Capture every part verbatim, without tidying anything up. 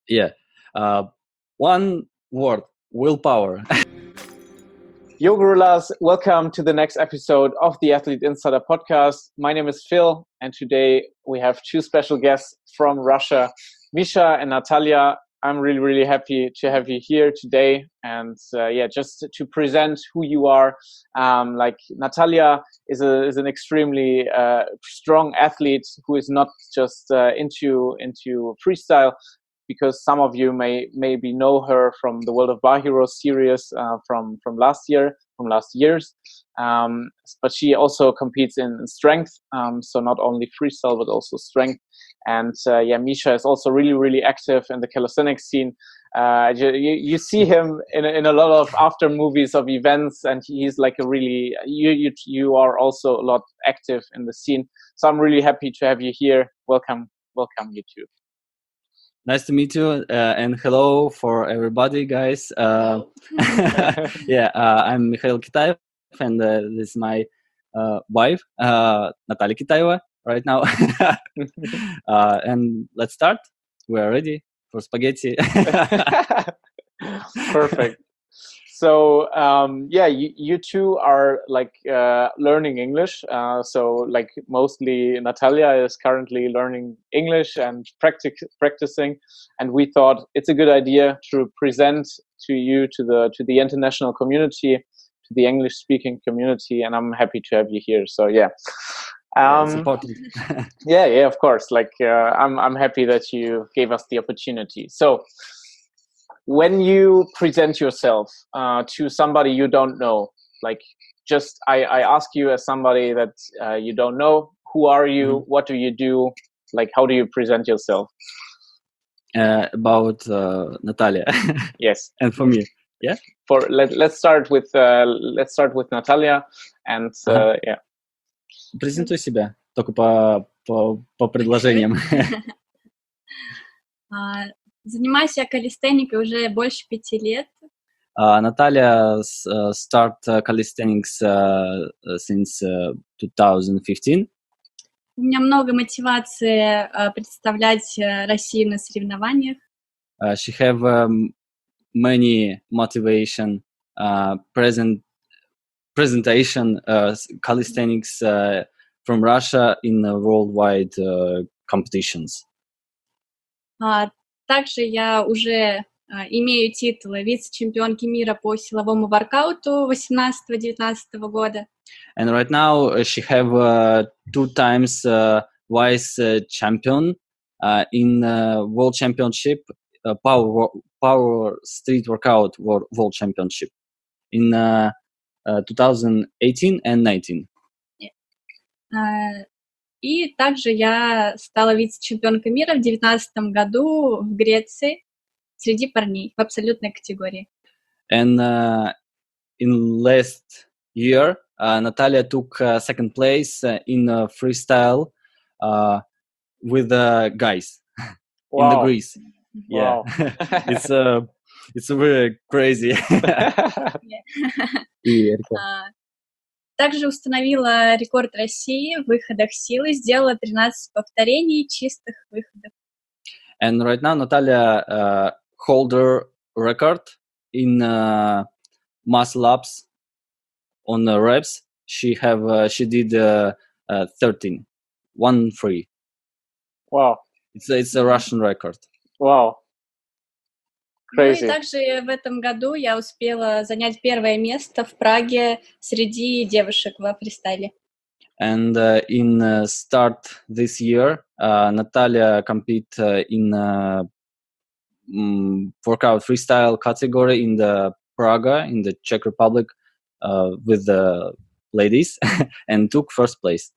Yeah. Uh, one word: willpower. Yo, gorillas, welcome to the next episode of the Athlete Insider podcast. My name is Phil, and today we have two special guests from Russia, Misha and Natalia. I'm really, really happy to have you here today. And uh, yeah, just to present who you are, um, like Natalia is, a, is an extremely uh, strong athlete who is not just uh, into, into freestyle, because some of you may maybe know her from the World of Bar Heroes series uh, from from last year, from last years. Um, but she also competes in, in strength, um, so not only freestyle but also strength. And uh, yeah, Misha is also really really active in the calisthenics scene. Uh, you, you see him in in a lot of after movies of events, and he's like a really you you you are also a lot active in the scene. So I'm really happy to have you here. Welcome, welcome you too. Nice to meet you, uh, and hello for everybody, guys. Uh, yeah, uh, I'm Mikhail Kitaev, and uh, this is my uh, wife, uh, Natalia Kitaeva, right now. uh, and let's start. We're ready for spaghetti. Perfect. So um, yeah, you, you two are like uh, learning English. Uh, so like mostly Natalia is currently learning English and practic- practicing, and we thought it's a good idea to present to you to the to the international community, to the English speaking community, and I'm happy to have you here. So yeah. Um, yeah, it's important. yeah, yeah, of course. Like uh, I'm I'm happy that you gave us the opportunity. So when you present yourself uh, to somebody you don't know, like just I, I ask you as somebody that uh, you don't know, who are you? Mm-hmm. What do you do? Like, how do you present yourself? Uh, about uh, Natalia. Yes. And for me, yeah. For let let's start with uh, let's start with Natalia, and uh, ага. yeah. Презентуй себя, только по по, по предложениям. Занимаюсь я калистеникой уже больше пяти лет. Uh, Natalia uh, start uh, calisthenics uh, since uh, twenty fifteen. У меня много мотивации uh, представлять uh, Россию на соревнованиях. Uh, she have um, many motivation uh, present presentation uh, calisthenics uh, from Russia in uh, worldwide uh, competitions. Uh, также я уже Uh, имею титулы вице-чемпионки мира по силовому воркауту восемнадцатого-девятнадцатого года. And right now uh, she have uh, two times uh, vice uh, champion uh, in uh, World Championship, uh, power power street workout world, world championship in uh, uh, twenty eighteen and nineteen. Yeah. Uh, и также я стала вице-чемпионкой мира в девятнадцатом году в Греции. Среди парней в абсолютной категории. And uh, in last year, uh, Natalia took uh, second place uh, in uh, freestyle uh, with the uh, guys wow. in the Greece. Wow. Yeah, it's uh, it's very crazy. uh, также установила рекорд России в выходах силы, сделала тринадцать повторений чистых выходов. And right now, Natalia uh, hold her record in uh, muscle ups on the reps. She have uh, she did uh, uh, thirteen, one free. Wow! It's it's a Russian record. Wow! Crazy. Ну и также в этом году я успела занять первое место в Праге среди девушек во фристайле. And uh, in uh, start this year, uh, Natalia compete uh, in uh, um, workout freestyle category in the Praga in the Czech Republic uh, with the ladies and took first place.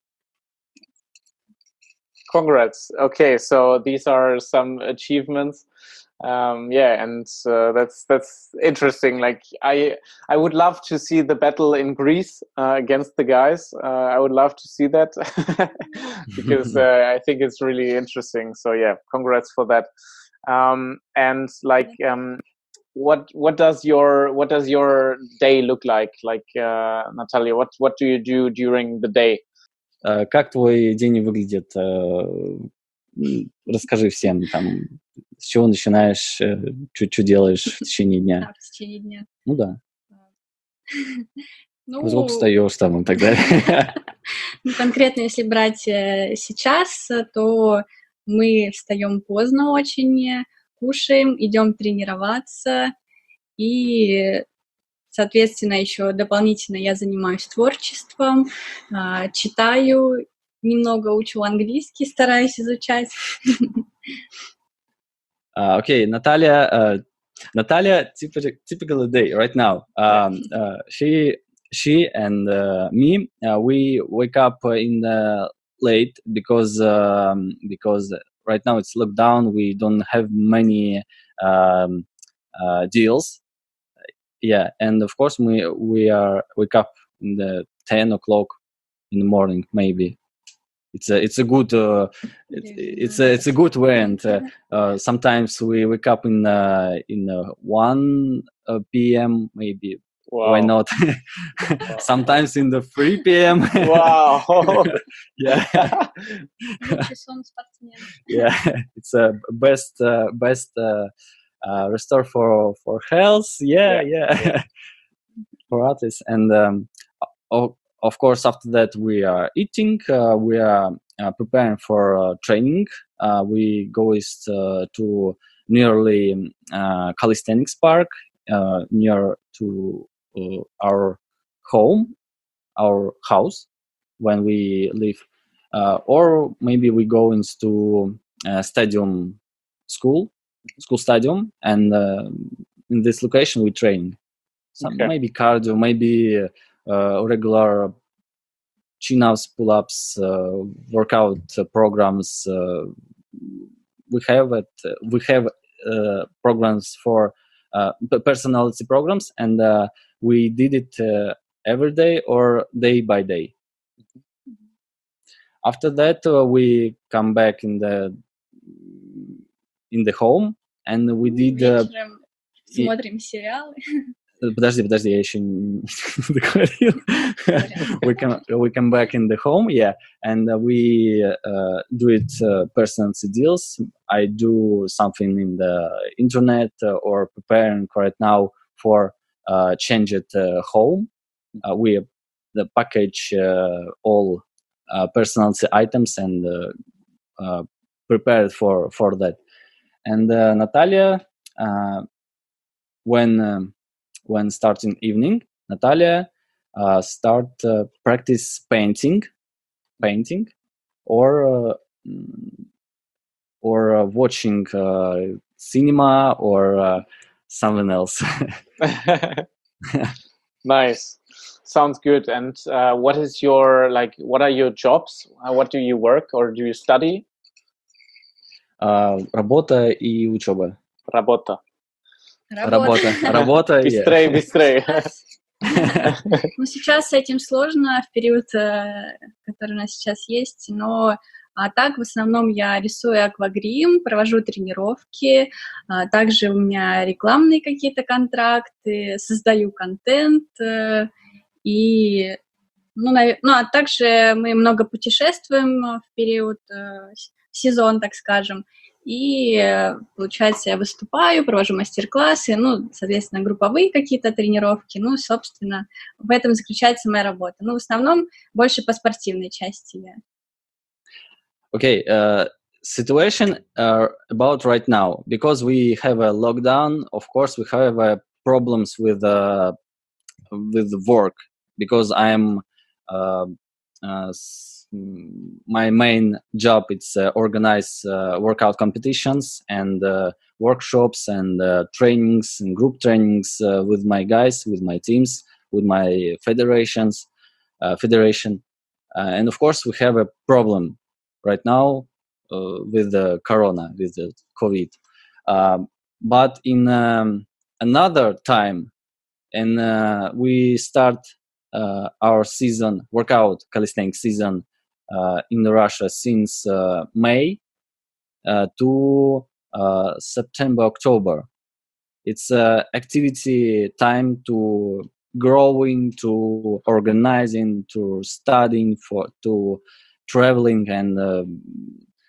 Congrats. Okay, so these are some achievements. Um, yeah, and uh, that's that's interesting. Like I I would love to see the battle in Greece uh, against the guys. Uh, I would love to see that because uh, I think it's really interesting. So yeah, congrats for that. Um, and like, um, what what does your what does your day look like? Like uh, Natalia, what what do you do during the day? Uh, как твой день выглядит? Uh, расскажи всем, там, с чего начинаешь, что делаешь в течение дня. Да, в течение дня. Ну да. Ну, Сколько встаешь там и так далее. ну, конкретно, если брать э, сейчас, то мы встаем поздно очень, кушаем, идем тренироваться, и, соответственно, еще дополнительно я занимаюсь творчеством, а, читаю, немного учу английский, стараюсь изучать. Uh, okay, Natalia. Uh, Natalia, typical, typical day right now. Um, uh, she she and uh, me, uh, we wake up in the late because um, because right now it's lockdown. We don't have many um, uh, deals. Yeah, and of course we we are wake up in the ten o'clock in the morning maybe. It's a it's a good uh, it's, it's a it's a good way, and uh, uh, sometimes we wake up in uh, in uh, one uh, p.m. maybe. Wow. Why not? Sometimes in the three p.m. Wow. Yeah. Yeah, it's a best uh, best uh, uh, restore for for health. Yeah, yeah, yeah. For artists, and um, oh, of course, after that, we are eating, uh, we are uh, preparing for uh, training. Uh, we go is, uh, to nearly uh, calisthenics park, uh, near to uh, our home, our house, when we live. Uh, or maybe we go into uh, stadium school, school stadium, and uh, in this location we train. Some, Okay. Maybe cardio, maybe uh, regular chin-ups, pull-ups, uh, workout uh, programs. Uh, we have it. Uh, we have uh, programs for uh, personality programs, and uh, we did it uh, every day or day by day. After that, uh, we come back in the in the home, and we did. Uh, Смотрим сериалы. Подожди, подожди, я еще не договорил. we come we come back in the home, yeah, and uh, we uh, do it uh, personality deals. I do something in the internet uh, or preparing right now for uh, change at uh, home. Uh, we the package uh, all uh, personality items and uh, uh, prepared for for that. And uh, Natalia, uh, when um, when starting evening, Natalia uh, start uh, practice painting, painting, or uh, or uh, watching uh, cinema or uh, something else. Nice, sounds good. And uh, what is your like? What are your jobs? Uh, what do you work or do you study? Uh, работа и учеба. Работа. Работа. Работа. Быстрее, быстрее. Ну, сейчас с этим сложно в период, который у нас сейчас есть, но а так в основном я рисую аквагрим, провожу тренировки, а также у меня рекламные какие-то контракты, создаю контент, и, ну, нав... ну, а также мы много путешествуем в период, в сезон, так скажем, и, получается, я выступаю, провожу мастер-классы, ну, соответственно, групповые какие-то тренировки, ну, собственно, в этом заключается моя работа. Ну, в основном больше по спортивной части я. Okay, uh, situation uh, about right now, because we have a lockdown, of course, we have uh, problems with uh, with work, because I'm uh, uh, my main job is uh, organize uh, workout competitions and uh, workshops and uh, trainings and group trainings uh, with my guys, with my teams, with my federations, uh, federation, uh, and of course we have a problem right now uh, with the corona, with the COVID, um, but in um, another time, and uh, we start uh, our season workout calisthenics season uh, in Russia since uh, May uh, to uh, September, October. It's uh, activity time to growing, to organizing, to studying, for to traveling, and uh,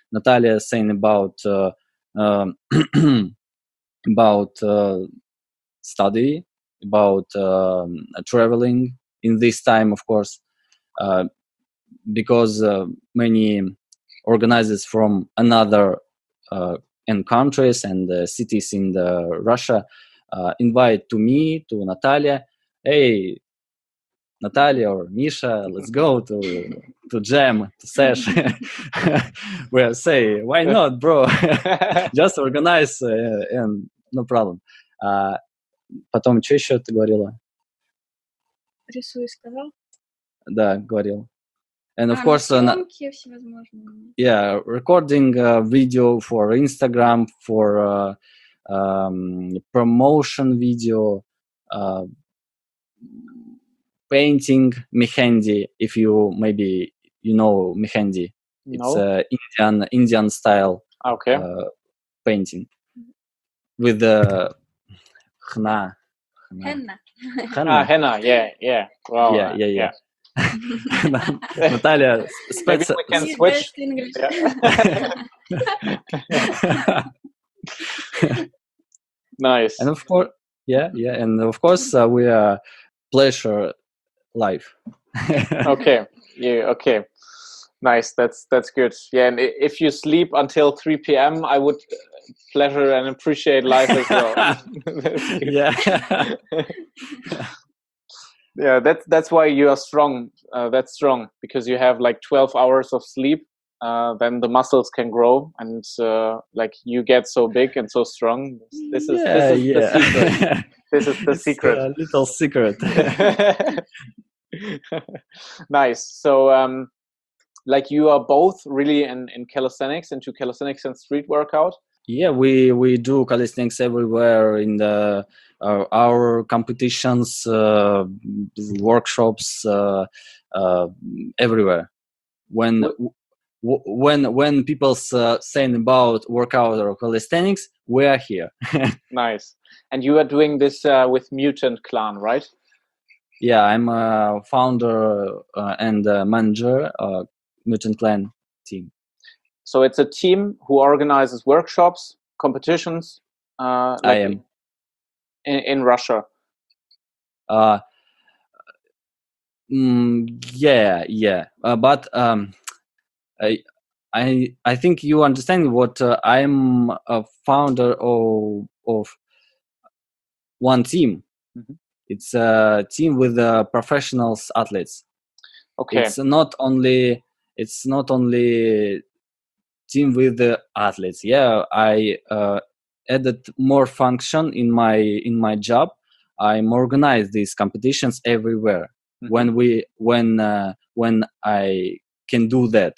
Natalia saying about uh, um, about uh, study, about um, traveling in this time, of course, uh, because uh, many organizers from another uh, and countries and uh, cities in the Russia uh, invite to me, to Natalia, hey, Natalia or Misha, let's go to to jam, to sesh. We say, why not, bro? Just organize uh, and no problem. Uh, потом, что еще ты говорила? Рисуй, сказал? Да, говорил. And of а, course, uh, съемки всевозможные. Yeah, recording uh, video for Instagram, for uh, um, promotion video, uh, painting mehendi. If you maybe you know mehendi, No. it's uh, Indian Indian style Okay. uh, painting with the henna. Henna. Ah, henna. Yeah, yeah. Wow. Yeah, uh, yeah, yeah. Natalia, Maybe spec- we can His switch. best English. Nice. And of course, yeah, yeah, and of course uh, we are pleasure life. Okay. Yeah. Okay. Nice. That's that's good. Yeah. And i- if you sleep until three p.m., I would pleasure and appreciate life as well. That's good. Yeah. Yeah. That's that's why you are strong. Uh, that's strong because you have like twelve hours of sleep. Uh, then the muscles can grow, and uh, like you get so big and so strong. This is yeah, this is yeah. the secret. This is the It's secret. a little secret. Nice. So, um, like you are both really in, in calisthenics, into calisthenics and street workout. Yeah, we we do calisthenics everywhere in the uh, our competitions, uh, workshops, uh, uh, everywhere. When w- when when people's uh, saying about workout or calisthenics, we are here. Nice. And you are doing this uh, with Mutant Clan, right? Yeah, I'm a founder uh, and uh, manager uh, Mutant Clan team. So it's a team who organizes workshops, competitions. Uh, like I am. in, in Russia. Uh, mm, yeah, yeah. Uh, but um, I, I, I think you understand what uh, I'm a founder of of one team. Mhm. It's a team with uh, professionals athletes. Okay. It's not only it's not only team with the athletes. Yeah, I uh, added more function in my in my job. I'm organize these competitions everywhere. Mhm. When we when uh, when I can do that.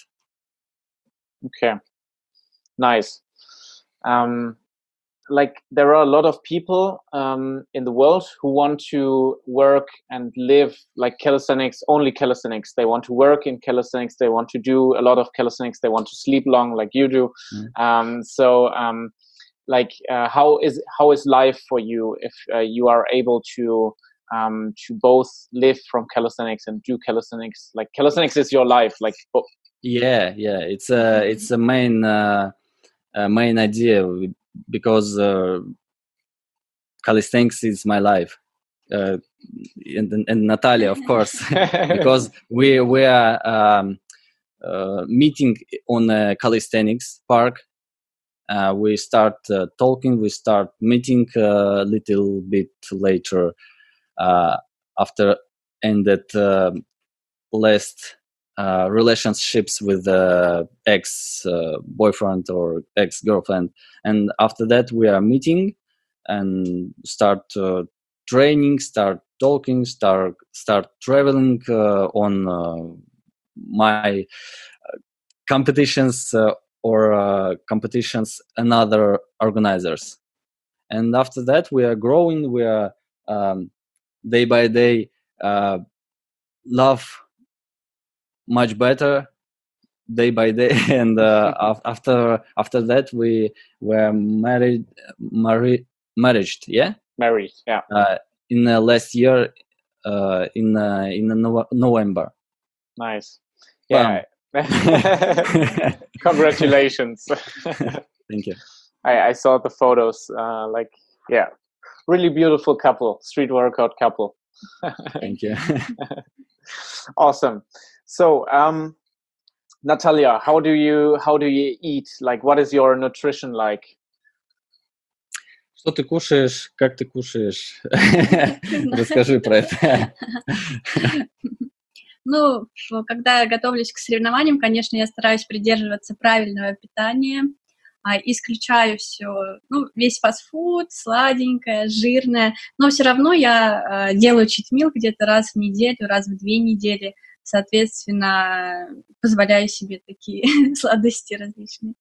Okay. Nice. Um, like there are a lot of people um, in the world who want to work and live like calisthenics, only calisthenics. They want to work in calisthenics. They want to do a lot of calisthenics. They want to sleep long like you do. Mm. Um, so um, like uh, how is how is life for you if uh, you are able to um, to both live from calisthenics and do calisthenics? Like calisthenics is your life. Like bo- Yeah, yeah. It's a it's a main uh, uh, main idea because uh, calisthenics is my life. Uh, and, and Natalia, of course, because we we are um, uh, meeting on a calisthenics park. Uh, we start uh, talking. We start meeting a little bit later uh, after ended uh, last uh, relationships with uh, ex uh, boyfriend or ex girlfriend, and after that we are meeting and start uh, training, start talking, start start traveling uh, on uh, my competitions uh, or uh, competitions and other organizers. And after that we are growing. We are um, day by day uh, love much better day by day. And uh, af- after after that we were married married married yeah married. Yeah. uh, in uh, last year uh, in uh, in no- November. Nice. Yeah. Um, Congratulations. Thank you. I, I saw the photos. Uh, like, yeah, really beautiful couple, street workout couple. Thank you. Awesome. So, um, Natalia, how do you how do you eat? Like, what is your nutrition like? Что ты кушаешь? Как ты кушаешь? Расскажи про это. Ну, когда я готовлюсь к соревнованиям, конечно, я стараюсь придерживаться правильного питания, а, исключаю все, ну, весь фастфуд, сладенькое, жирное, но все равно я а, делаю читмил где-то раз в неделю, раз в две недели, соответственно, позволяю себе такие сладости различные.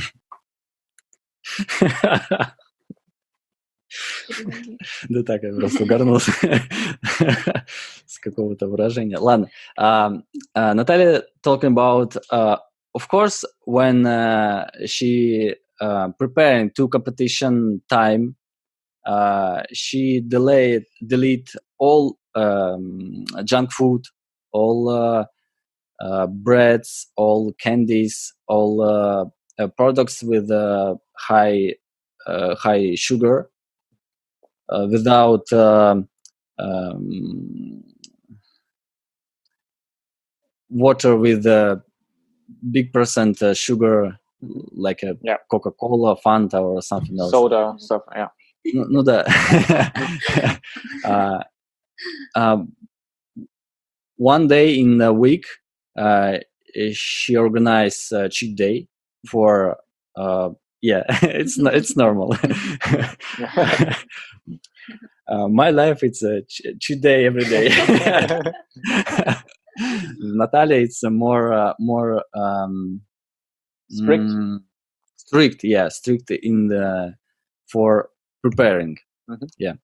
Да так, я просто угорнулся с какого-то выражения. Ладно. Um, uh, Natalia talking about, uh, of course, when uh, she uh, preparing to competition time, uh, she delayed delete all um, junk food, all uh, uh, breads, all candies, all uh, uh, products with uh, high uh, high sugar. Uh, without um, um, water with a big percent uh, sugar, like a yeah. Coca-Cola, Fanta, or something else. Soda stuff, yeah. No, no the uh, um, one day in a week, uh, she organized a cheat day for. Uh, yeah, it's no, it's normal. Uh, my life, it's a ch- cheat day every day. Natalia, it's a more uh, more um, strict. Mm, strict, yeah, strict in the for preparing. Mm-hmm. Yeah.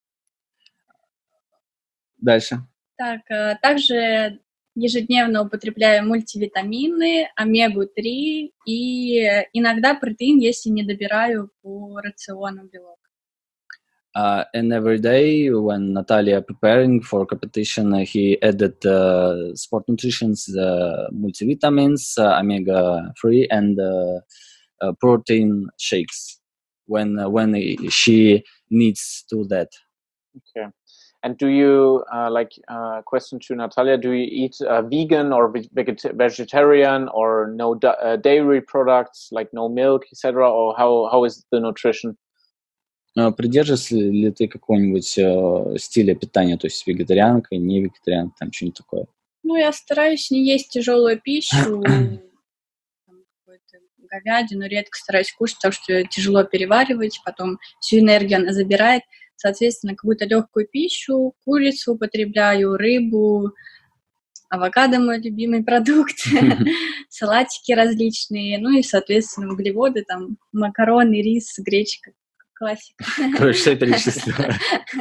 Дальше. Так, также ежедневно употребляю мультивитамины, омегу три и иногда протеин, если не добираю по рациону белок. Uh, and every day when Natalia preparing for competition, uh, he added uh, sport nutrition's uh, multivitamins, uh, omega three, and uh, uh, protein shakes when uh, when she needs to that. Okay. And do you uh, like uh, question to Natalia? Do you eat uh, vegan or veget- vegetarian or no da- uh, dairy products, like no milk, et cetera? Or how how is the nutrition? Придерживаешься ли ты какого-нибудь э, стиля питания, то есть вегетарианка, не вегетарианка, там что-нибудь такое? Ну, я стараюсь не есть тяжелую пищу, какую-то говядину, редко стараюсь кушать, потому что тяжело переваривать, потом всю энергию она забирает. Соответственно, какую-то легкую пищу, курицу употребляю, рыбу, авокадо мой любимый продукт, салатики различные, ну и, соответственно, углеводы, там, макароны, рис, гречка. Классика. Короче, все перечислила.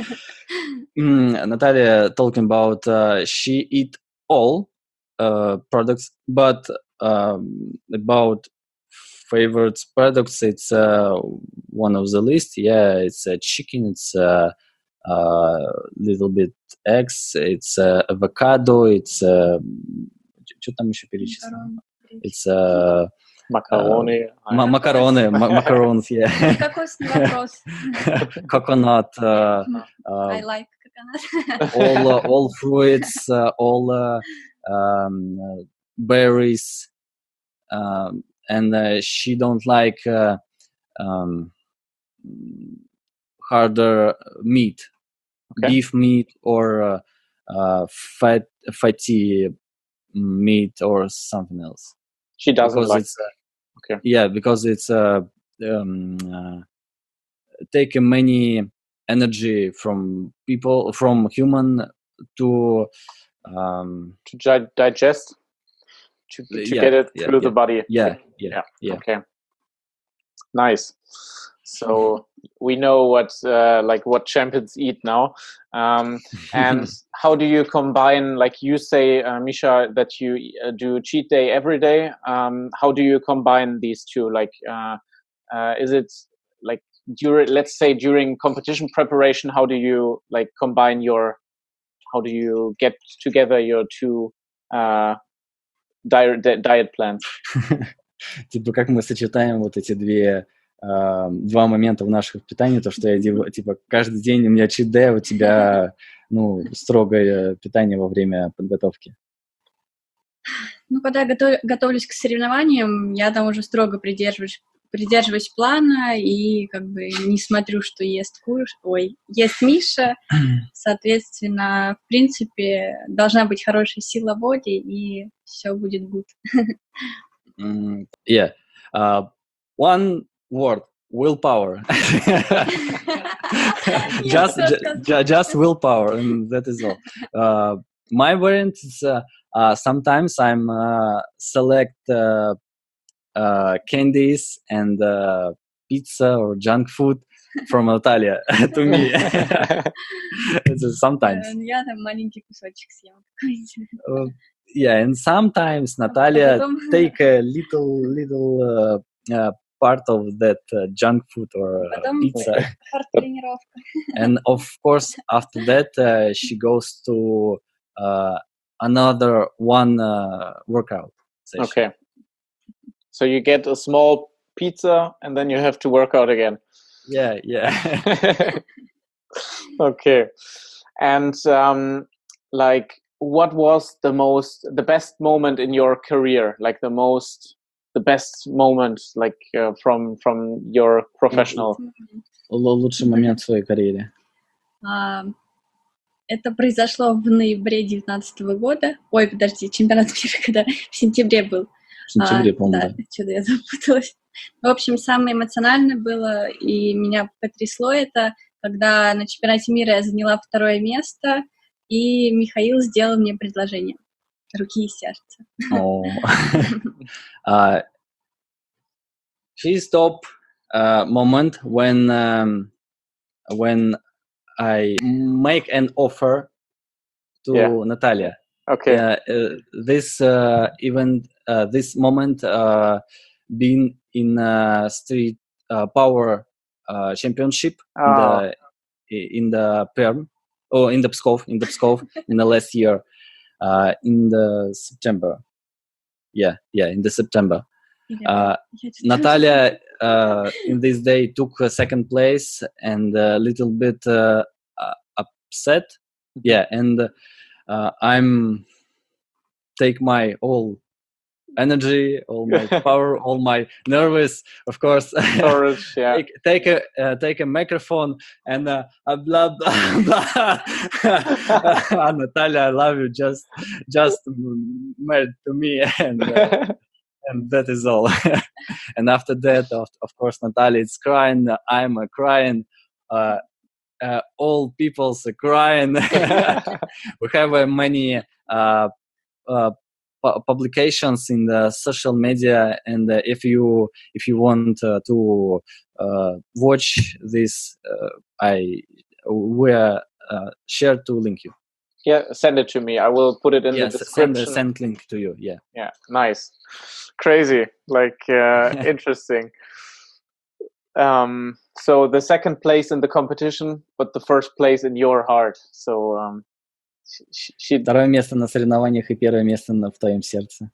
Natalia talking about uh, she eat all uh, products, but um, about favorite products, it's uh, one of the list. Yeah, it's uh, chicken, it's a uh, uh, little bit eggs, it's uh, avocado, it's uh, что там еще перечислено? It's uh, Macaroni. Uh, ma- macaroni, ma- macarons, yeah. Кокосный вопрос. Coconut. Uh, uh, I like coconut. all, uh, all fruits, uh, all uh, um, uh, berries, um, and uh, she don't like uh, um, harder meat, okay. beef meat or uh, uh, fat, fatty meat or something else. She doesn't because like. It's, uh, okay. Yeah, because it's uh, um, uh, taking many energy from people, from human to um, to gi- digest, to, to yeah, get it yeah, through yeah. the body. Yeah, yeah, yeah. yeah. Okay. Nice. So we know what uh, like what champions eat now. Um, and how do you combine, like you say, uh, Misha, that you uh, do cheat day every day? Um, how do you combine these two? Like, uh, uh, is it like during, let's say during competition preparation, how do you like combine your, how do you get together your two uh, diet diet plans? Типа, как мы сочетаем вот эти две uh, два момента в наших питании, то, что я делаю, типа, каждый день у меня cheat day, у тебя, ну, строгое питание во время подготовки. Ну, когда я готов, готовлюсь к соревнованиям, я там уже строго придерживаюсь, придерживаюсь плана и как бы не смотрю, что ест куш, ой, ест Миша. Соответственно, в принципе, должна быть хорошая сила воли, и все будет good. Mm, yeah. Uh, one word. Willpower. just, ju- just willpower, and that is all. Uh, my variant is uh, uh, sometimes I'm uh, select uh, uh, candies and uh, pizza or junk food from Natalia to me. It's sometimes. Я там маленький кусочек съем. Uh, yeah, and sometimes Natalia take a little little uh, uh, part of that uh, junk food or uh, pizza. And of course, after that, uh, she goes to uh, another one uh, workout session. Okay. So you get a small pizza and then you have to work out again. Yeah, yeah. Okay. And um, like, what was the most, the best moment in your career? Like the most, the best moment, like uh, from from your professional. Лучший момент в своей карьере. Это произошло в ноябре девятнадцатого года. Ой, подожди, чемпионат мира, когда в сентябре был. В сентябре, а, по-моему, да. Да, что-то я запуталась. В общем, самое эмоциональное было, и меня потрясло это, когда на чемпионате мира я заняла второе место, и Михаил сделал мне предложение. Руки и сердца. Oh. uh, she's top uh, moment when um, when I make an offer to yeah. Natalia. Okay. Uh, uh, this uh, event, uh, this moment, uh, been in uh, street uh, power uh, championship oh. in the in the Perm, or in the Pskov, in the Pskov in the last year, uh, in the September. Yeah, yeah, in the September. Uh, Natalia uh, in this day took a second place and a little bit uh, uh, upset. Yeah, and uh, I'm take my all energy, all my power, all my nervous, of course. Courage, yeah. take, take a uh, take a microphone and uh, blah blah blah. Natalia, I love you. Just just married to me and. Uh, And that is all. And after that, of, of course, Natalia is crying. I'm uh, crying. Uh, uh, all people's are crying. We have uh, many uh, uh, pu- publications in the social media, and uh, if you if you want uh, to uh, watch this, uh, I will uh, share to link you. Yeah, send it to me. I will put it in yes, the description. Send, send link to you. Yeah. Yeah. Nice. Crazy. Like uh, interesting. Um, so the second place in the competition, but the first place in your heart. So um, she, she... Второе место на соревнованиях и первое место на, в твоем сердце.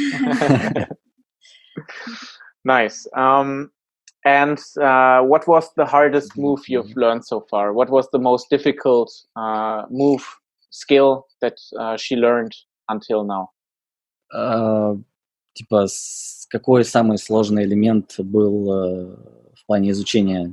Nice. Um, and uh, what was the hardest move you've learned so far? What was the most difficult uh, move? Skill that uh, she learned until now? Uh, типа, с, какой самый сложный элемент был uh, в плане изучения?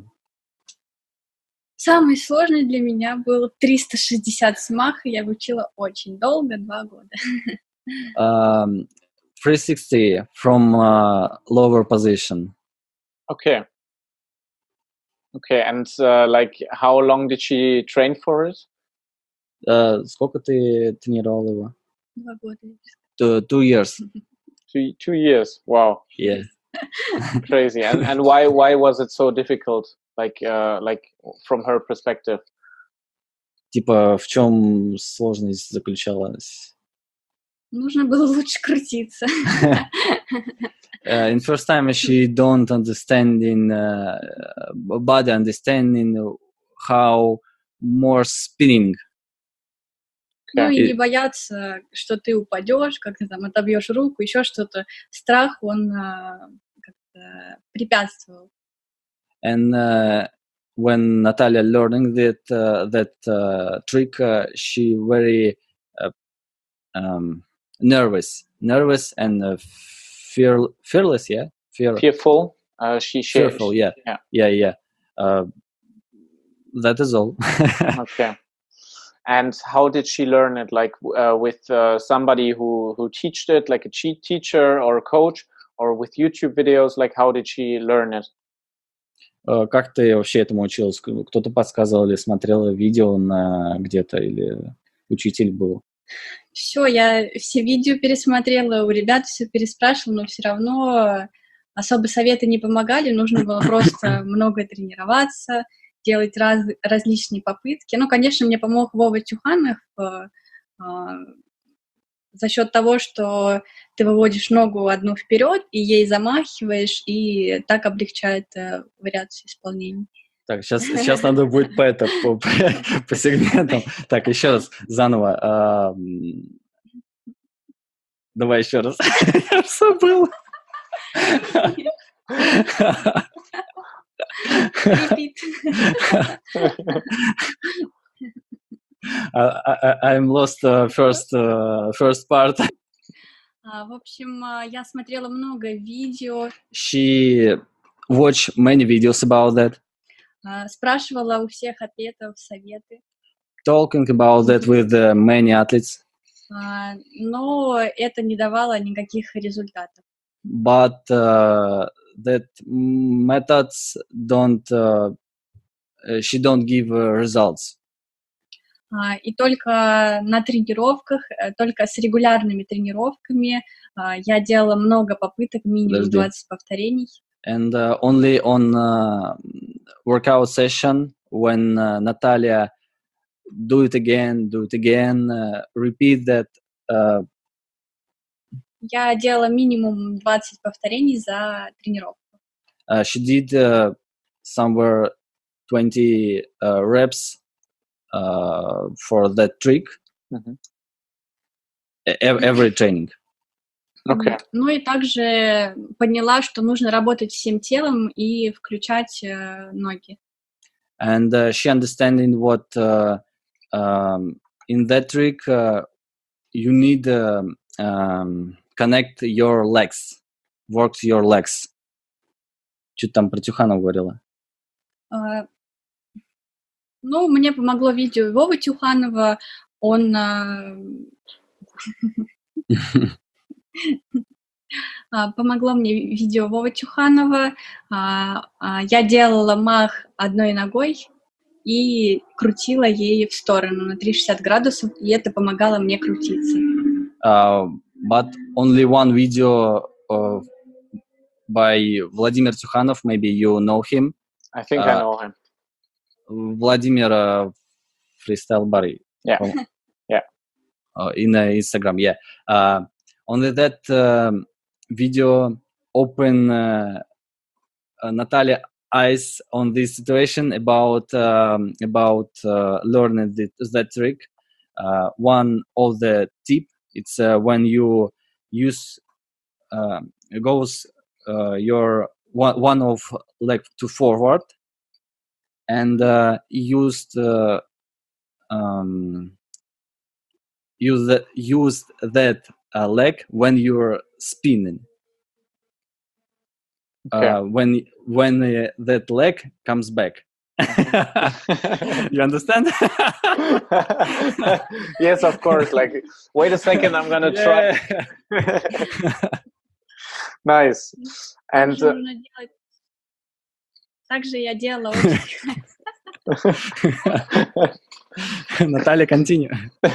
Самый сложный для меня был триста шестьдесят смах, и я учила очень долго, два года. um, three sixty from uh, lower position. Okay. Okay, and uh, like, how long did she train for it? Uh, сколько ты тренировал его? Два года. Two, two years. Two, two years. Wow. Yeah. Crazy. And and why why was it so difficult? Like uh, like from her perspective. Типа, в чем сложность заключалась? Нужно было лучше крутиться. uh, in first time she don't understand in uh, body understanding how more spinning. Ну Okay. и не бояться, что ты упадешь, как ты там отобьешь руку, еще что-то. Страх, он а, как-то препятствовал. And uh, when Natalia learning that uh, that uh, trick, uh, she very uh, um, nervous, nervous and uh, fear, fearless, yeah, fear, Fearful. Uh, she, she fearful, she- yeah, yeah. yeah, yeah. Uh, that is all. Okay. And how did she learn it? Like uh, with uh, somebody who who teached it, like a cheat teacher or a coach, or with YouTube videos? Like how did she learn it? Uh, Как ты вообще этому училась? К- Кто-то подсказывал или смотрела видео на где-то, или учитель был? Все, я все видео пересмотрела, у ребят все переспрашивала, но все равно особо советы не помогали, нужно было просто много тренироваться, делать раз, различные попытки. Ну, конечно, мне помог Вова Тюханов э, э, за счет того, что ты выводишь ногу одну вперед и ей замахиваешь, и так облегчает э, вариацию исполнения. Так, сейчас, сейчас надо будет по, это, по, по, по сегментам. Так, еще раз, заново. А, м, давай еще раз. Я забыл. Repeat. I, I, I'm lost uh, first, uh, first part. А, В общем, а, я смотрела много видео, She watched many videos about that, а, спрашивала у всех атлетов советы, talking about that with uh, many athletes, а, но это не давало никаких результатов. but uh, that methods don't, uh, uh, she don't give uh, results. А, И только на тренировках, э, только с регулярными тренировками а, я делала много попыток, минимум Подожди. двадцать повторений. And uh, only on uh, workout session when uh, Natalia do it again, do it again, uh, repeat that. Uh, Я делала минимум двадцать повторений за тренировку. uh, she did uh, somewhere twenty uh, reps uh, for that trick Mhm. e- every training. Okay. Ну и также поняла, что нужно работать всем телом и включать э, ноги. And uh, she understanding what uh, um, in that trick uh, you need um, um, connect your legs, works your legs. Что там про Тюханова говорила? А, Ну, мне помогло видео Вовы Тюханова. Он а, а, помогло мне видео Вовы Тюханова. А, а, Я делала мах одной ногой и крутила ей в сторону на триста шестьдесят градусов, и это помогало мне крутиться. Uh, but only one video of, by Vladimir Тюханов, maybe you know him. I think I Uh, know him. Vladimir uh, Freestyle Buddy. Yeah. From- Yeah. uh, in uh, Instagram, yeah. Uh, only that um, video open uh, uh, Natalia eyes on this situation about um, about uh, learning the, that trick. Uh, one of the tip it's uh, when you use uh, goes uh, your one, one of leg to forward and uh, used uh, um, use that use that uh, leg when you're spinning. Okay. Uh, when when uh, that leg comes back. You understand? Yes, of course. Like, wait a second, I'm gonna try. Nice. And Также uh, нужно делать- Также я делала очень... Наталья, continue.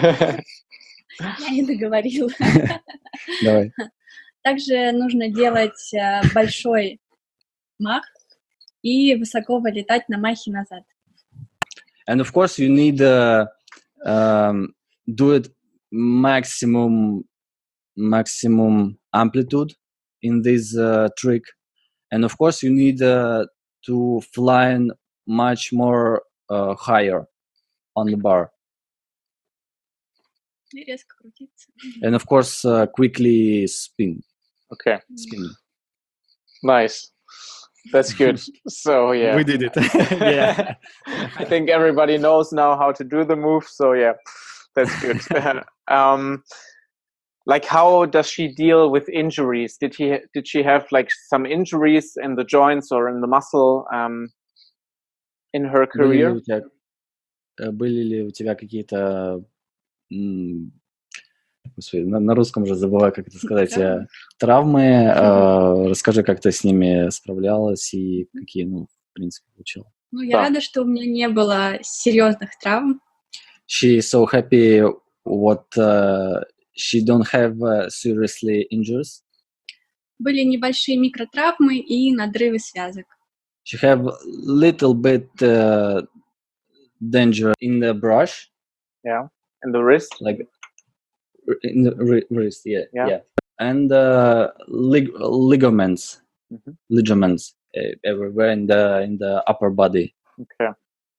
Я не договорила. Давай. Также нужно делать э, большой мах и высоко вылетать на махе назад. And of course, you need uh, um, do it maximum maximum amplitude in this uh, trick, and of course, you need uh, to fly much more uh, higher on the bar. И резко крутиться. And of course, uh, quickly spin. Okay. Spin. Nice. That's good. So yeah, We did it. Yeah. I think everybody knows now how to do the move. So yeah, that's good. um, like, how does she deal with injuries? Did he? Did she have like some injuries in the joints or in the muscle um, in her Были ли career? у тебя, э, были ли у тебя какие-то, м, господи, на, на русском же забываю, как это сказать, э, травмы? Э, расскажи, как ты с ними справлялась и какие, ну, в принципе, получила. Ну, я Да. рада, что у меня не было серьезных травм. She is so happy what uh, she don't have uh, seriously injuries. Были небольшие микротравмы и надрывы связок. She have little bit uh, danger in the brush, Yeah, in the wrist. like in the wri- wrist, yeah, Yeah. yeah, and uh, lig- ligaments, Mhm. ligaments uh, everywhere in the in the upper body, Okay.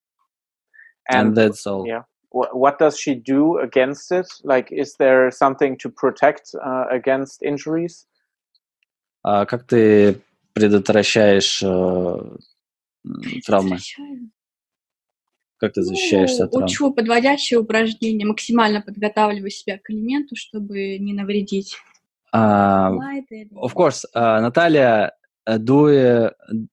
and, And that's all. yeah, what what does she do against it? Like, is there something to protect uh, against injuries? А как ты предотвращаешь э, м, травмы? Возвращаю. Как ты защищаешься Ну, от травм? учу подводящие упражнения, максимально подготавливаю себя к элементу, чтобы не навредить. Uh, Слайды. of course, uh, Natalia uh, do a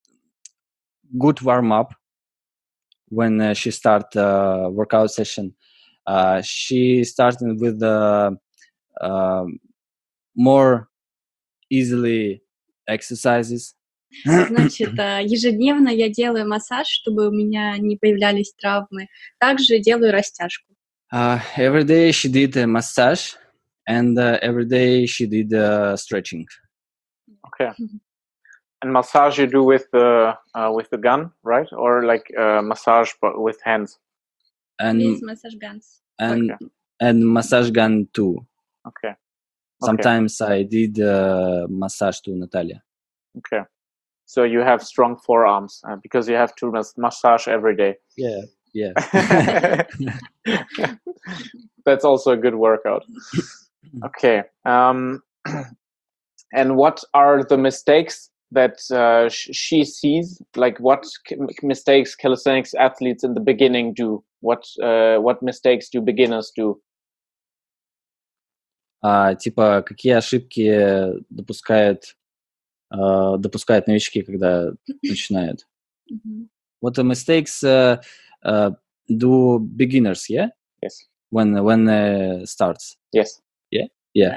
good warm up when uh, she start uh, workout session. Uh, she started with the uh, more easily exercises. Значит, а, ежедневно я делаю массаж, чтобы у меня не появлялись травмы. Также делаю растяжку. Uh, every day she did a massage, and uh, every day she did uh, stretching. Okay. And massage you do with the uh, with the gun, right? Or like uh, massage but with hands. And Без массаж ганс. and Okay. and massage gun too. Okay. Okay. Sometimes I did uh, massage to Natalia. Okay. So you have strong forearms uh, because you have to mas- massage every day. Yeah, yeah. That's also a good workout. Okay. Um, and what are the mistakes that uh, sh- she sees? Like, what c- mistakes calisthenics athletes in the beginning do? What uh, what mistakes do beginners do? А, типа, какие ошибки допускают, э, допускают новички, когда начинают? Мгм. What the mistakes uh, uh, do beginners, yeah? Yes. When when uh, starts? Yes. Yeah. Yeah.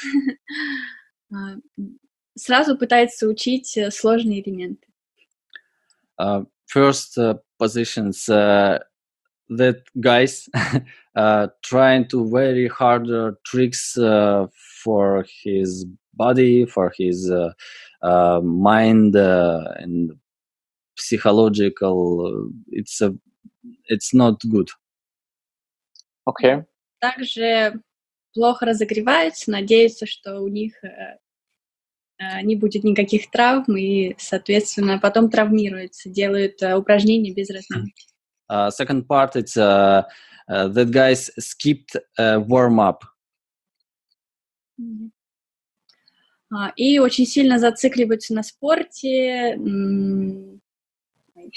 А, м, Сразу пытается учить э, сложные элементы. Uh, first uh, positions uh, that guys uh, trying to very hard uh, tricks uh, for his body, for his uh, uh, mind uh, and psychological. uh, It's a it's not good. Okay. Также плохо разогреваются, надеются, что у них э, э, не будет никаких травм и, соответственно, потом травмируются, делают э, упражнения без разминки. Uh, second part, it's uh, uh, that guys skipped uh, warm up. Мгм. А, И очень сильно зацикливаются на спорте. м, ой.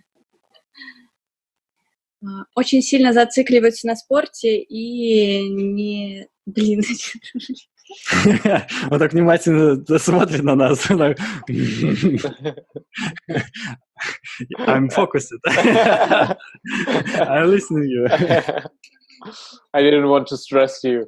А, Очень сильно зацикливаются на спорте и не... Блин, Он так внимательно смотрит на нас. так. I'm focused. I'm listening to you. I didn't want to stress you.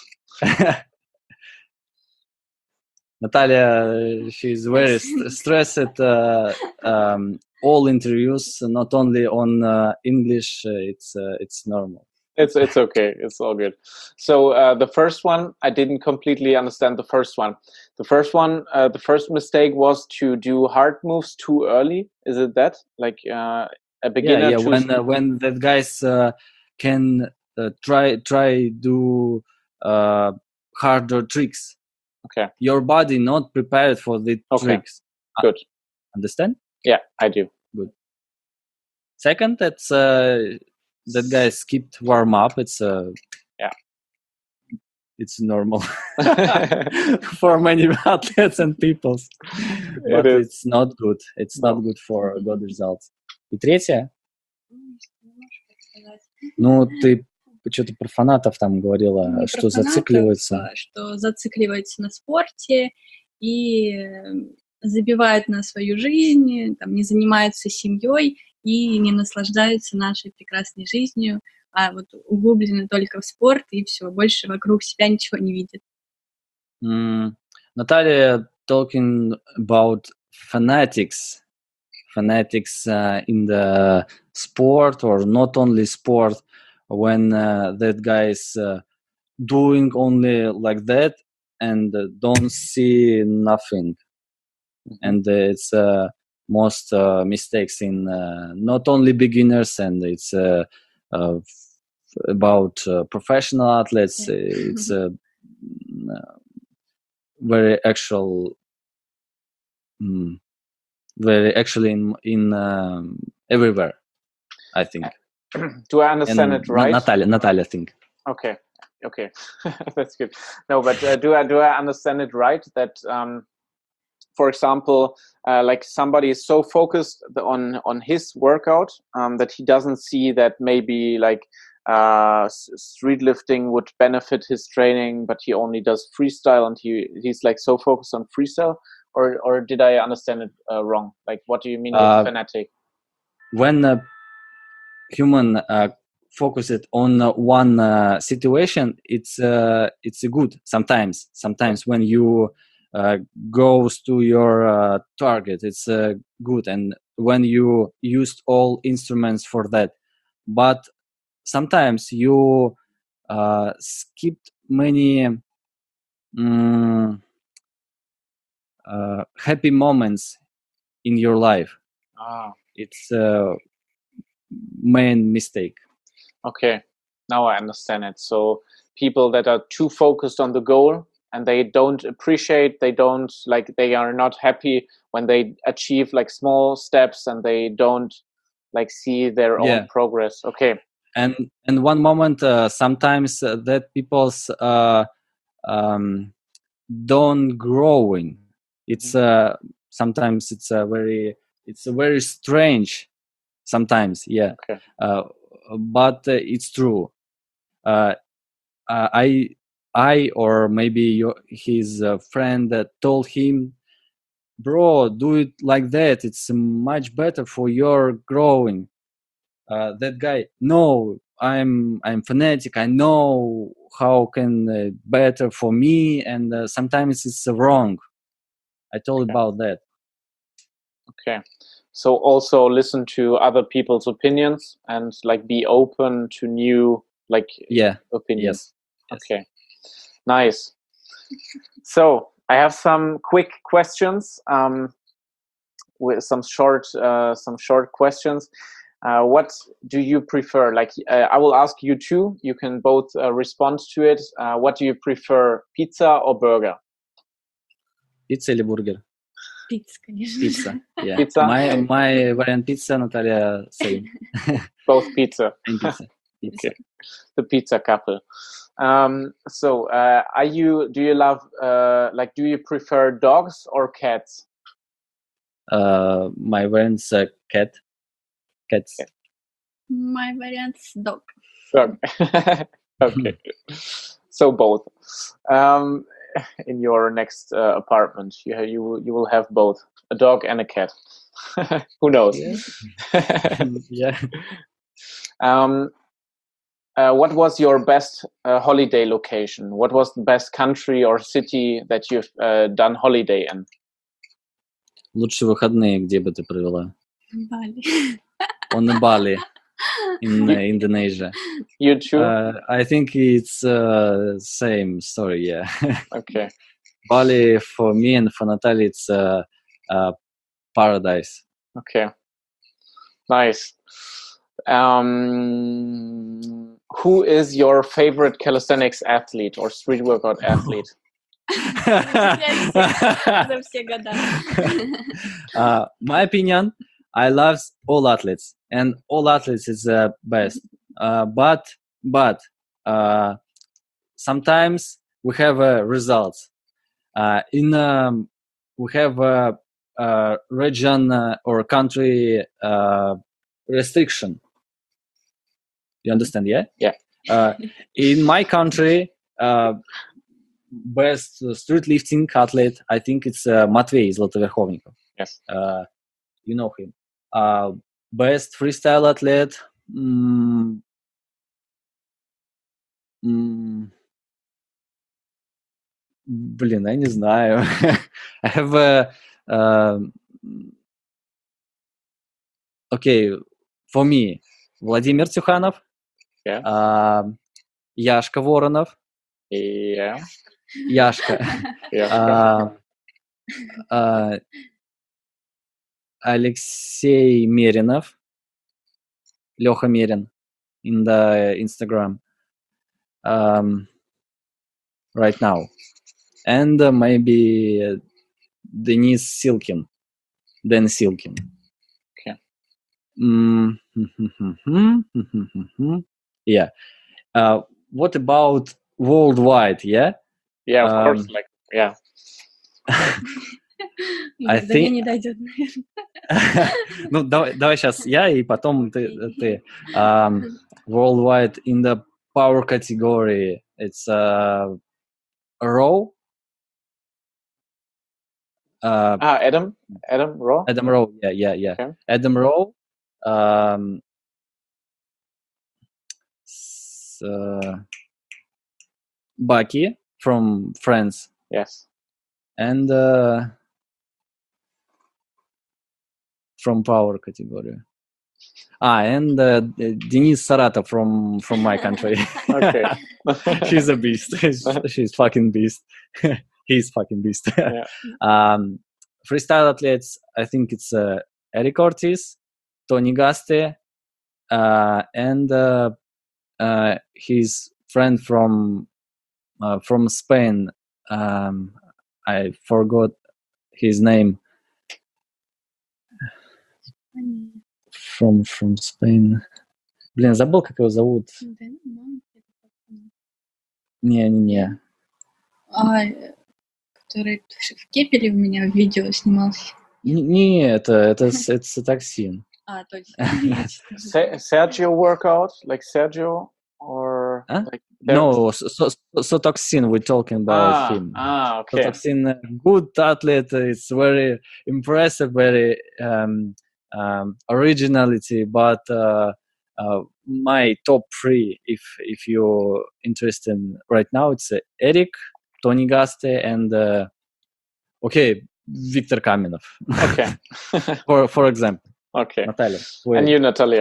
Natalia, she's very st- stressed. Uh, um, all interviews, not only on uh, English. Uh, it's uh, it's normal. It's it's okay. It's all good. So uh, the first one, I didn't completely understand the first one. The first one, uh, the first mistake was to do hard moves too early. Is it that? Like uh, a beginner? Yeah, yeah. to When uh, when that guys uh, can uh, try try do uh, harder tricks. Okay. Your body not prepared for the Okay. tricks. Good. Understand? Yeah, I do. Second, it's uh, that guy skipped warm up. It's uh, Yeah. it's normal for many athletes and people. But It it's not good. It's not good for good results. И третье? Ну, ты что-то про фанатов там говорила, Не что про фанатов, зацикливаются. а, что зацикливаются на спорте и э, забивают на свою жизнь, там, не занимаются семьей и не наслаждаются нашей прекрасной жизнью, а вот углублены только в спорт и все, больше вокруг себя ничего не видят. Mm, Natalia talking about fanatics, fanatics uh, in the sport or not only sport, when uh, that guy is uh, doing only like that and uh, don't see nothing. Mhm. And uh, it's uh, most uh, mistakes in uh, not only beginners, and it's uh, uh, f- about uh, professional athletes. Yeah. It's uh, uh, very actual, mm, very actually in in um, everywhere, I think. Do I understand And it right? Na- Natalia, Natalia, I think. Okay, okay, that's good. No, but uh, do I do I understand it right that, um, for example, uh, like somebody is so focused on on his workout um, that he doesn't see that maybe like uh, street lifting would benefit his training, but he only does freestyle and he he's like so focused on freestyle, or or did I understand it uh, wrong? Like, what do you mean with Uh, fanatic? When a human uh, focused on uh, one uh, situation, it's uh, it's good sometimes. Sometimes when you uh, goes to your uh, target, it's uh, good, and when you used all instruments for that. But sometimes you uh, skipped many mm, uh, happy moments in your life. Ah, It's a main mistake. okay, now I understand it. So people that are too focused on the goal and they don't appreciate, they don't like, they are not happy when they achieve like small steps and they don't like see their Yeah. own progress. Okay. And and one moment, uh, sometimes uh, that people's uh, um, don't growing. It's uh, sometimes it's a very it's a very strange. Sometimes, yeah. Okay. Uh, but uh, it's true. Uh, uh, I I or maybe your, his uh, friend uh, told him, bro, do it like that. It's much better for your growing. Uh, that guy, no, I'm I'm fanatic. I know how can uh, better for me, and uh, sometimes it's uh, wrong. I told Okay. about that. Okay. So also listen to other people's opinions and like be open to new like Yeah. opinions. Yes. Okay. Nice. So I have some quick questions. Um, with some short uh, some short questions. Uh, what do you prefer? Like uh, I will ask you two. You can both uh, respond to it. Uh, what do you prefer, pizza or burger? Pizza или бургер? Пицца, конечно. Pizza. Yeah. Pizza? My my variant pizza, Natalia, same. Both pizza. And pizza. Pizza. Okay. The pizza couple. Um, so uh, are you? Do you love uh, like? Do you prefer dogs or cats? Uh, my variant's uh, cat. Cats. Okay. My вариант dog. Dog. Okay. So both. Um, in your next uh, apartment, you you will you will have both a dog and a cat. Who knows? Yeah. Yeah. Um, uh, what was your best uh, holiday location? What was the best country or city that you've uh, done holiday in? Лучшие выходные где бы ты провела? Бали. On Bali, in uh, Indonesia. You too? Uh, I think it's uh, same story. Yeah. Okay. Bali for me and for Natalia, it's uh, uh, paradise. Okay. Nice. Um, who is your favorite calisthenics athlete or street workout athlete? За все года. uh, my opinion, I love all athletes, and all athletes is the uh, best. Uh, but but uh, sometimes we have uh, results. Uh, in um, we have a, a region uh, or country uh, restriction. You understand? Yeah. Yeah. Uh, in my country, uh, best street lifting athlete, I think it's uh, Matvey Zlatoverkhovnikov. Yes. Uh, you know him. Uh, best freestyle athlete. Mm, mm, блин, я не знаю. I have a, uh, okay, for me, Владимир Тюханов, Yeah. uh, Яшка Воронов, Yeah. Яшка, Yeah. uh, uh, Алексей Меринов, Леха Мерин in the Instagram um, right now. And uh, maybe uh, Denis Silkin, Dan Silkin. Okay. Mm, yeah. Uh, what about worldwide? Yeah. Yeah, of Um, course. Like, yeah. I До think- меня не дойдет, наверное. ну, давай, давай сейчас я, и потом ты. ты. Um, worldwide in the power category, it's uh, Rowe. Uh, Ah, Adam. Adam Raw. Adam Rowe, yeah, yeah, yeah. Okay. Adam Rowe. Um, s- uh, Bucky from France, Yes. and uh, from power category. Ah, and uh, Denis Saratov from from my country. Okay. She's a beast. She's, she's fucking beast. He's fucking beast. Yeah. um, freestyle athletes, I think it's uh, Eric Ortiz, Tony Gaste, uh, and uh, uh, his friend from uh, from Spain. Um, I forgot his name. From from Spain. Блин, забыл, как его зовут. Не-не-не. А, который в Кепеле у меня в видео снимался. Не, не, это, это, с- это Сатоксин. А, точно. Se- Sergio workout, like Sergio, or Huh? like there- No, so, so, Sotoksin, we're talking about ah, him. ah, okay. Sotoksin, uh, good athlete. It's very impressive, very um, um, originality. But uh, uh, my top three, if if you're interested right now, it's uh, Eric, Tony Gaste, and uh, okay, Victor Kamenov. Okay. for for example, Okay. Natalia. And you, Natalia?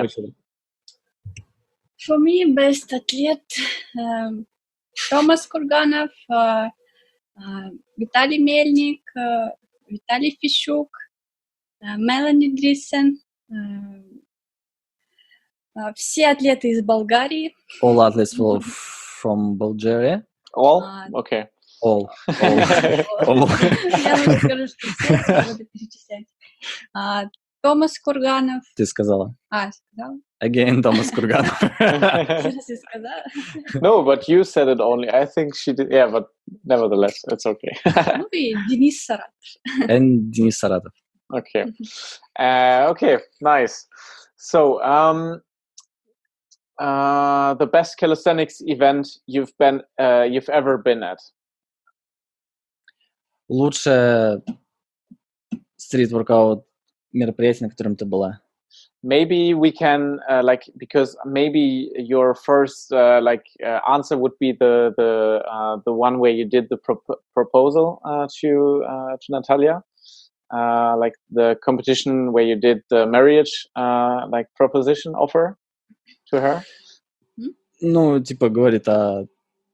For me, best athlete um, Thomas Kurganov, uh, uh, Vitaly Melnik, uh, Vitaly Fishuk, uh, Melanie Drissen, uh, uh, все атлеты из Болгарии. All athletes from from Bulgaria. All? А, Okay. All. All. all. Я вам скажу, что все буду перечислять. А, Томас Курганов. Ты сказала. А, сказала? Again, Thomas Kurganov. Раз я сказала. No, but you said it only. I think she did. Yeah, but nevertheless, it's okay. Ну и Денис Саратов. And Denis Saratov. Okay. Uh, okay. Nice. So, um, uh, the best calisthenics event you've been, uh, you've ever been at? Лучшее стрит-воркаут мероприятие, на котором ты была? Maybe we can uh, like because maybe your first uh, like uh, answer would be the the uh, the one where you did the pro- proposal uh, to uh, to Natalia, uh, like the competition where you did the marriage uh, like proposition offer to her. Ну, типа, говорит о...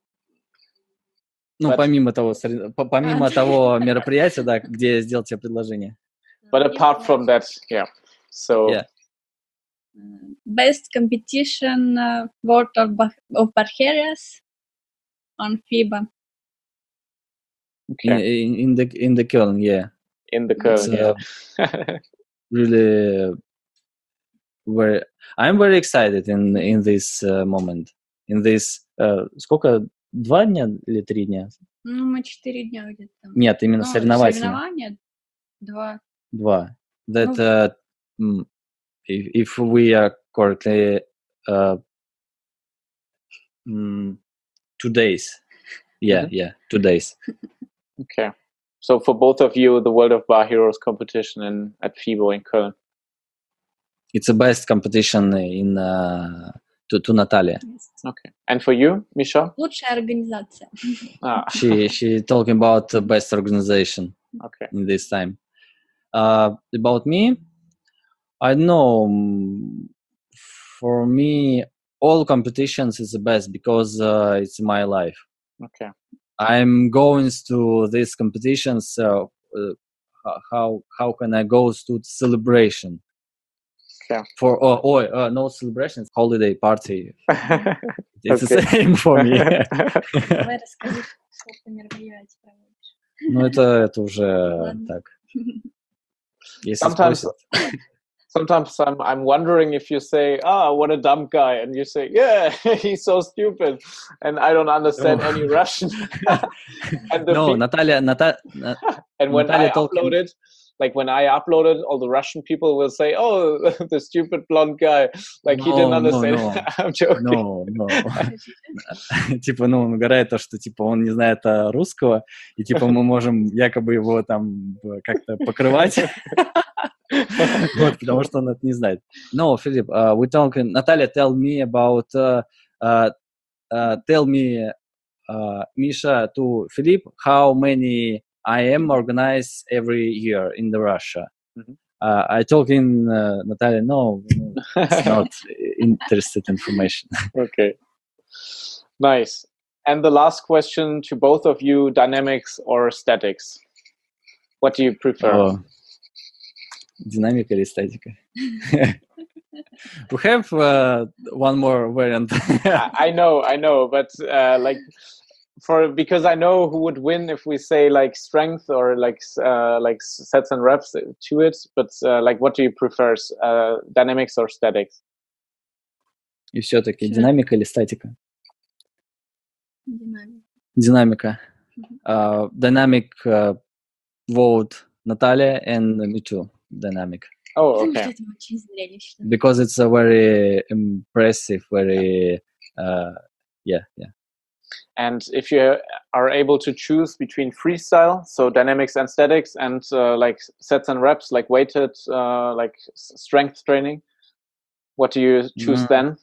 Ну, But- помимо того, сори- по- помимо А, того мероприятия, да, где я сделал тебе предложение. But apart from that, yeah. So Yeah. Best competition uh, World of, Bar- of Barriers on FIBA. In, okay, in, in the in the Köln, yeah. in the It's, curve. uh, really very... I'm very excited in in this uh, moment. In this... Uh, сколько два дня или три дня? Ну, мы четыре дня где-то там. Нет, именно Ну, соревновательные. соревнования два. Два. That Ну, uh, mm, if, if we are correctly uh, mm, two days. Yeah, Mhm. yeah, two days. Okay. So for both of you, the World of Bar Heroes competition in at FIBO in Köln. It's the best competition in uh, to, to Natalia. Okay. And for you, Misha? Лучшая организация. Ah, She she talking about the best organization okay. in this time. Uh, about me, I don't know. mm, For me, all competitions is the best because uh, it's my life. Okay. I'm going to these competitions. So uh, ho- how how can I go to celebration Okay. for oh, oh uh, no celebrations holiday party? It's the Okay. same for me. Давай расскажи, сколько мероприятий проводишь. Ну это это уже Ладно. так. Если Sometimes, спросят. sometimes I'm I'm wondering if you say, "Ah, what a dumb guy," and you say, "Yeah, he's so stupid," and I don't understand No. any Russian. and the No, peop- Наталья, Ната- На- and when Natalia I talking- upload it, like when I upload it, all the Russian people will say, "Oh, the stupid blonde guy," like he didn't No, no, understand. no. I'm joking. No, no. Типа, ну, он угорает то, что, типа, он не знает а, русского, и, типа, мы можем якобы его там б- как-то покрывать. Вот, потому что он это не знает. No, Philip, uh, we talking, Natalia, tell me about, uh, uh, uh, tell me, uh, Misha, to Philip, how many I am organized every year in the Russia. Mhm. Uh, I talking, uh, Natalia, no, it's not interested information. Okay. Nice. And the last question to both of you, dynamics or statics? What do you prefer? Oh. Динамика или статика? We have uh, one more variant. I, I know, I know, but uh, like for because I know who would win if we say like strength or like uh, like sets and reps to it. But uh, like, what do you prefer, uh, dynamics or statics? И все-таки Всё. динамика или статика? Динамика. Динамика. Мгм. Uh, dynamic uh, vote Natalia and me too. Dynamic. Oh, Потому okay. что это очень зрелищно. Because it's a very impressive, very uh, yeah, yeah. And if you are able to choose between freestyle, so dynamics and statics, and uh, like sets and reps, like weighted, uh, like s- strength training, what do you choose Mm. then?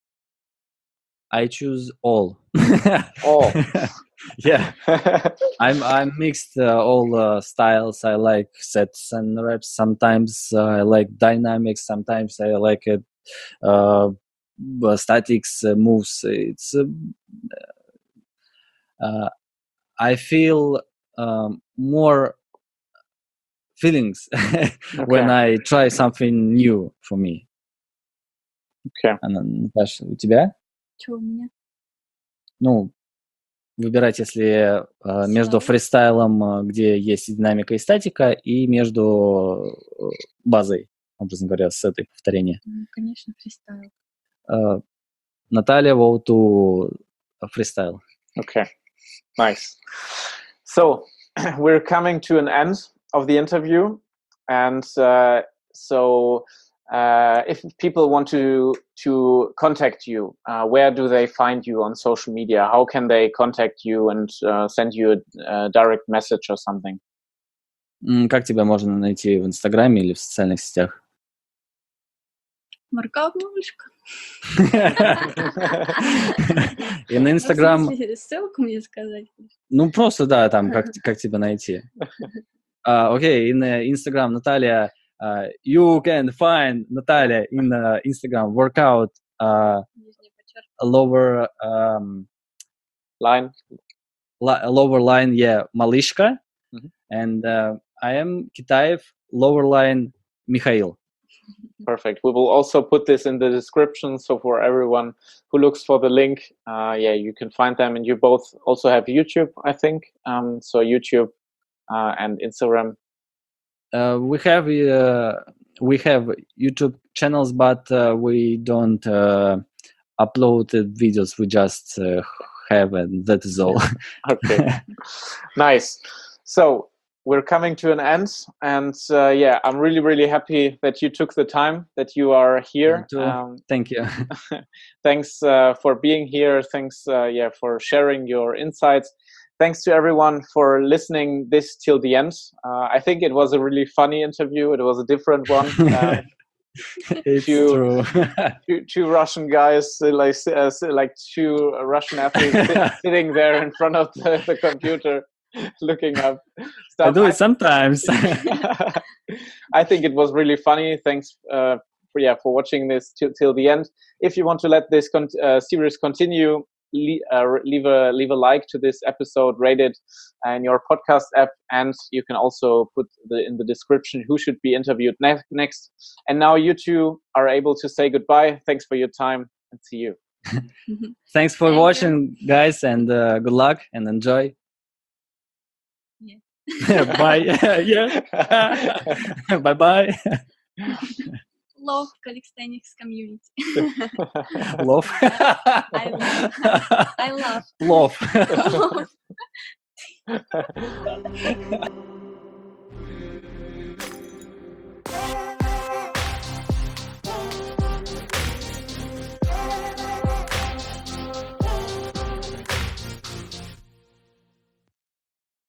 I choose all. All. Yeah. I'm I'm mixed uh, all uh, styles. I like sets and reps. Sometimes uh, I like dynamics. Sometimes I like it. Uh, uh, statics uh, moves. It's. Uh, uh, I feel um, more feelings when Okay. I try something new for me. Okay. А, Наташа, у тебя? Что у меня? Ну, выбирать, если э, между Стайл. фристайлом, э, где есть и динамика, и статика, и между э, базой, образно говоря, с этой повторения. Ну, конечно, фристайл. Э, Наталья vote to freestyle. Okay. Nice. So we're coming to an end of the interview, and uh, so uh, if people want to to contact you, uh, where do they find you on social media? How can they contact you and uh, send you a, a direct message or something? М, Как тебя можно найти в Инстаграме или в социальных сетях? Воркаут малышка. И на Ну, в Инстаграм, смысле, ссылку мне сказать? ну просто, да, там, как, как тебя найти. Uh, okay, in uh, Instagram, Natalia, uh, you can find Natalia in uh, Instagram workout uh, Нижнее подчеркивание. lower um, Line. li- lower line, yeah, Malishka, Mhm. and uh, I am Kitaev lower line Mikhail. Perfect. We will also put this in the description, so for everyone who looks for the link, uh, yeah, you can find them. And you both also have YouTube, I think. Um, so YouTube uh, and Instagram. Uh, we have uh, we have YouTube channels, but uh, we don't uh, upload the videos. We just uh, have, and that is all. Okay, nice. So we're coming to an end, and uh, yeah, I'm really, really happy that you took the time, that you are here. Um, Thank you. Thanks uh, for being here. Thanks, uh, yeah, for sharing your insights. Thanks to everyone for listening this till the end. Uh, I think it was a really funny interview. It was a different one. Um, it's two, true. two, two Russian guys, uh, like uh, like two Russian athletes sit, sitting there in front of the, the computer, looking up stuff. I do it sometimes. I think it was really funny. Thanks, uh, for, yeah, for watching this till till the end. If you want to let this con- uh, series continue, le- uh, leave a leave a like to this episode, rate it in your podcast app, and you can also put the, in the description who should be interviewed ne- next. And now you two are able to say goodbye. Thanks for your time, and see you. Thanks for Thank watching, you. guys, and uh, good luck and enjoy. Yeah. Bye. Yeah. Bye bye. Love calisthenics community. Love. I love. I love. Love. Love.